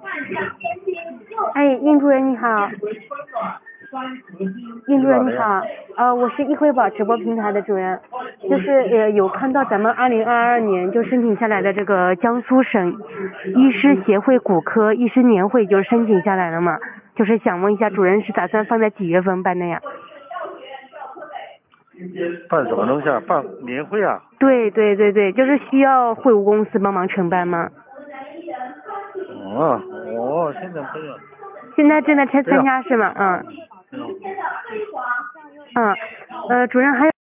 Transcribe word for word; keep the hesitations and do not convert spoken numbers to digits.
哎，印主任你好。印主任你好，呃，我是易惠宝直播平台的主任，就是呃有看到咱们二零二二年就申请下来的这个江苏省医师协会骨科医师年会就申请下来了嘛，就是想问一下主任是打算放在几月份办的呀？ 办什么东西啊？办年会啊？ 对对对对，就是需要会务公司帮忙承办吗？ 哦，哦，现在不用。 现在正在参参加是吗？嗯。嗯，呃，主任还有。